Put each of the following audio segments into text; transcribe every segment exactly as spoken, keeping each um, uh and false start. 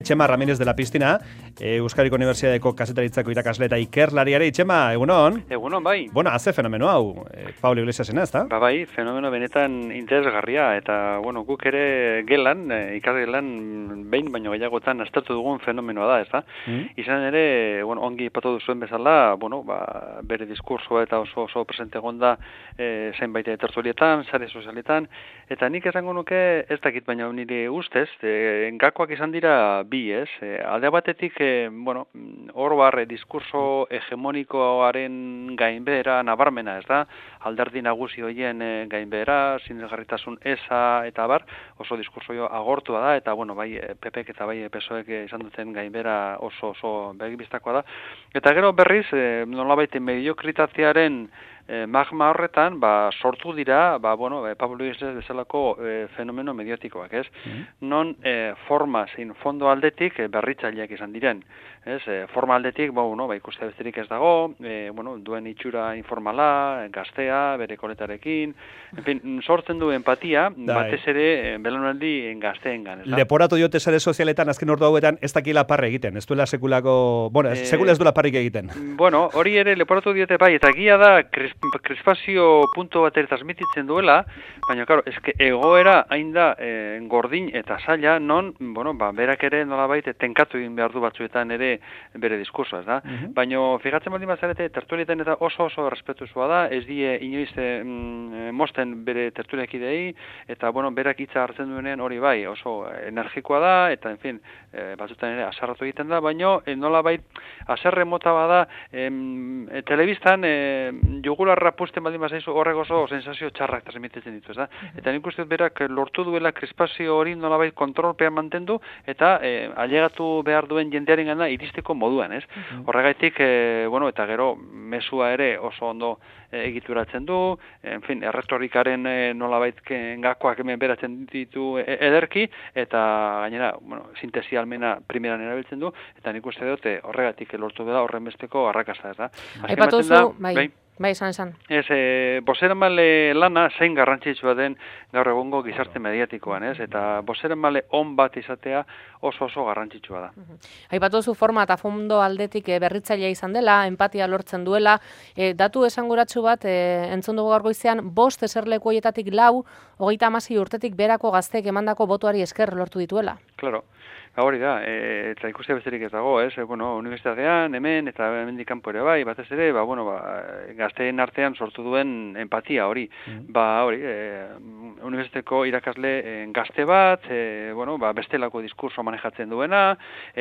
Itxema Ramírez de la Pistina, Euskadiko Unibertsitateko kazetaritzako irakasle eta ikerlariare. Itxema, egunon? Egunon, bai. Bueno, haze fenomeno hau, eh, Pablo Iglesiasena, ez da? Ba, bai, fenomeno benetan interesgarria, eta, bueno, guk ere gelan, e, ikasgelan, behin baino gehiagotan aztertu dugun fenomenoa da, ez da? Mm. Izan ere, bueno, ongi ipatu duzuen bezala, bueno, ba, bere diskursoa eta oso oso presente egonda e, zenbait tertulietan, sare sozialetan, eta nik esango nuke ez dakit, baina nire ustez, e, gakoak izan dira bi, ez? E, alde batetik, e, bueno, hor barre diskurso hegemonikoaren gainbehera nabarmena, ez da? Alderdi nagusi horien e, gainbehera, sinesgarritasun eza eta bar, oso diskurso jo agortua da, eta bueno, bai P Pek eta bai P S Oek izan duten gainbehera oso oso begibistakoa da. Eta gero berriz, e, nolabait mediokritatearen E, magma horretan, ba, sortu dira, ba, bueno, e, Pablo Iglesias bezalako e, fenomeno mediatikoak, ez? Mm-hmm. Non e, forma zein fondo aldetik e, berritzaileak izan diren, ez? E, forma aldetik, ba, bueno, ba, ikuste besterik ez dago, e, bueno, duen itxura informala, gaztea, bere koletarekin, en fin, sortzen du empatia, Dai. batez ere, e, belaunaldi gazteengan, ez da? Leporatu diote sare sozialetan, azken ordu hauetan, ez dakila parre egiten, ez duela sekulako, bueno, e, sekula ez duela parrik egiten. Bueno, hori ere leporatu diote bai, eta gia da, krispazio punto bat ere transmititzen duela, baina, claro, eske egoera hain da e, gordin eta zaila, non, bueno, ba, berak ere nolabait tenkatu egin behar du batzuetan ere bere diskursoa, ez da? Uh-huh. Baina, fijatzen baldin bazarete, tertulietan eta oso oso respetuzua da, ez die inoiz mm, mosten bere tertuliakidei, eta, bueno, berak hitza hartzen duenean hori bai, oso energikoa da, eta, en fin, e, batzuetan ere asarratu egiten da, baina, e, nolabait, aserre mota bada, em, e, telebistan, e, jugularra pusten baldin bazaizu horrek oso sensazio txarrak transmititzen ditu, ez da? Eta nik uste berak lortu duela krispazio hori nolabait kontrolpean mantendu eta e, ailegatu behar duen jendearen gana iristeko moduan, ez? Uh-huh. Horregaitik, e, bueno, eta gero mezua ere oso ondo e, egituratzen du, en fin, erretorikaren e, nolabait gakoak hemen beratzen ditu e, ederki, eta gainera, bueno, sintesi almena primeran erabiltzen du, eta nik uste dute horregatik lortu dela horren besteko arrakasta, ez da? Aipatu zu, bai. bai. Bai, esan, esan. Ez, e, bozeramale lana zein garrantzitsua den gaur egungo gizarte mediatikoan, ez? Eta bozeramale on bat izatea oso oso garrantzitsua da. Uh-huh. Aipatu zu forma eta fondo aldetik e, berritzailea izan dela, empatia lortzen duela, e, datu esanguratsu bat, e, entzun dugu gaur goizean, bost eserleku horietatik lau, hogeita hamasei urtetik berako gazteek emandako botuari esker lortu dituela. Claro. Hori da, e, eta ikuste besterik ez dago, ez? E, bueno, unibertsitatean, hemen, eta hemendik kanpo ere bai, batez ere, ba, bueno, ba, gazteen artean sortu duen empatia hori. Mm-hmm. Ba, hori, e, unibertsitateko irakasle e, gazte bat, e, bueno, ba, bestelako diskurso manejatzen duena,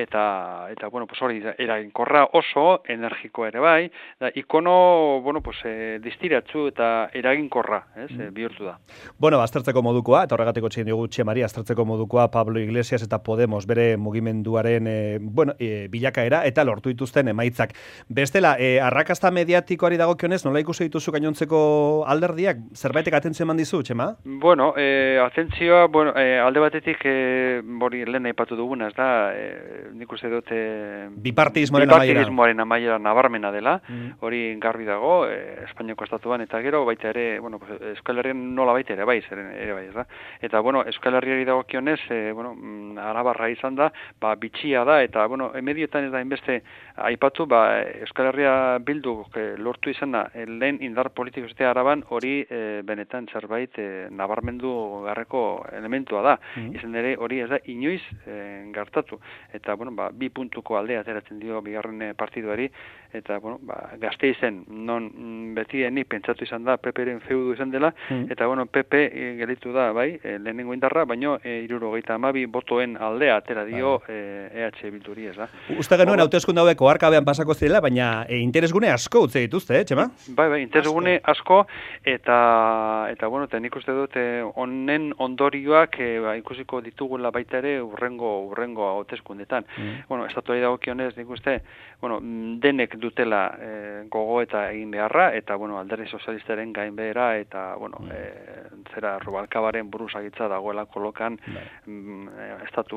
eta, eta bueno, pues hori, eraginkorra oso, energiko ere bai, da, ikono, bueno, pues, e, distiratzu eta eraginkorra, ez? Mm-hmm. E, bihurtu da. Bueno, aztertzeko modukoa, eta horregateko txin dugu Txemari, aztertzeko modukoa Pablo Iglesias eta Podemos, bere mugimenduaren e, bueno, e, bilakaera eta lortu dituzten emaitzak. Bestela, e, arrakasta mediatikoari dagokionez, nola ikusi dituzu gainontzeko alderdiak? Zerbaitek atentzio eman dizu, Txema? Bueno, e, atentzioa, bueno, e, alde batetik e, bori lehen aipatu duguna, ez da, e, nik uste dute bipartidismoaren amaiera. Bipartidismoaren amaiera nabarmena dela, mm. hori garbi dago, e, Espainiako estatuan, eta gero baita ere, bueno, Euskal Herrian nola baita ere bai, ere, ere bai, ez da. Eta, bueno, Euskal Herriari dagokionez, e, bueno, arabarra izan da, ba, bitxia da, eta, bueno, medioetan ez da inbeste aipatu, ba, Euskal Herria Bildu eh, lortu izana, eh, lehen indar politiko zetea Araban, hori eh, benetan zerbait eh, nabarmendu garreko elementua da. Mm. Izan ere, hori ez da inoiz eh, gertatu. Eta, bueno, ba, bi puntuko aldea ateratzen dio bigarren partiduari, eta, bueno, ba, Gasteizen, non betieni pentsatu izan da, P Pren feudu izan dela, mm. eta, bueno, P P eh, gelitu da, bai, eh, lehenengo indarra, baino, eh, irurogeita hamabi botoen aldea atera dio eh, E H Bilduri, ez da. Uste genuen hauteskunde hauek oharkabean pasako zirela, baina e, interesgune asko utzi dituzte, eh, Txema? Bai, bai, interesgune asko, eta, eta bueno, eta nik uste dut, honen ondorioak e, ba, ikusiko ditugula baita ere urrengo, urrengo hauteskundetan. Mm. Bueno, estatuari dagokionez, nik uste, bueno, denek dutela e, gogo eta egin beharra, eta, bueno, alderdi sozialistaren gainbehera, eta, bueno, mm. e, zera, Rubalcabaren buruzagitza dagoela kolokan mm. estatuan, eta baita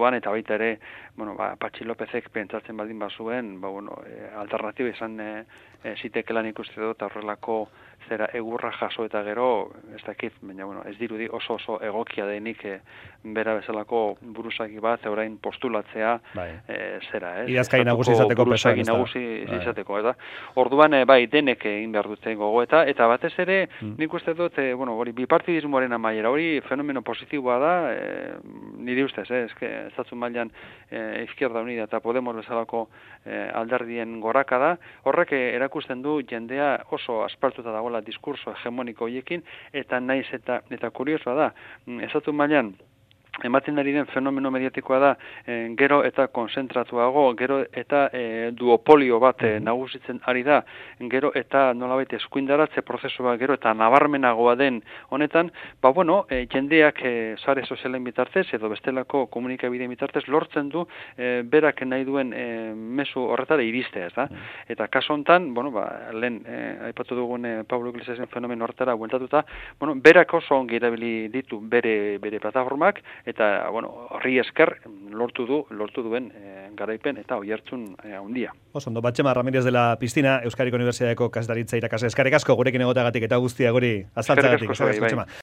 baita ere, bueno, ba, Patxi Lopezek pentsatzen baldin bazuen, ba, bueno, e, alternatiba izan e, e, zitekelan ikuste dut, horrelako zera egurra jaso eta gero, ez dakit, baina, bueno, ez dirudi oso oso egokia denik e, bera bezalako buruzagi bat, orain postulatzea, bai. e, zera, ez? Idazkai nagusi izateko pesoan, ez da? Nagusi izateko, ez da? Orduan, e, bai, denek egin behar dute gogoeta, eta batez ere, mm. nik uste dut, e, bueno, hori, bipartidismoaren amaiera, hori fenomeno positiboa da, e, niri ustez, eh, eske, estatzu mailan e, Izquierda Unida eta Podemos bezalako e, alderdien goraka da, horrek e, erakusten du jendea oso aspartuta dagoela diskurso hegemoniko hoiekin, eta naiz eta eta kuriosoa da, estatzu mailan ematen ari den fenomeno mediatikoa da, e, gero eta konzentratuago, gero eta e, duopolio bat e, nagusitzen ari da, gero eta nolabait eskuindaratze prozesua gero eta nabarmenagoa den honetan, ba bueno, e, jendeak e, sare sozialen bitartez edo bestelako komunikabideen bitartez lortzen du e, berak nahi duen e, mezu horretara iristea, ez da? Eta kaso hontan, bueno, ba, lehen e, aipatu dugun e, Pablo Iglesiasen fenomeno horretara bueltatuta, bueno, berak oso ongi erabili ditu bere bere plataformak, eta, bueno, horri esker lortu du, lortu duen e, garaipen eta oihartzun e, handia. Oso ondo, Batxema Ramirez de la Pistina, Euskadiko Unibertsitateko Kazetaritza irakasle. Eskerrik asko gurekin egoteagatik eta guztia guri azaltzeagatik. Eskerrik asko, bai, bai.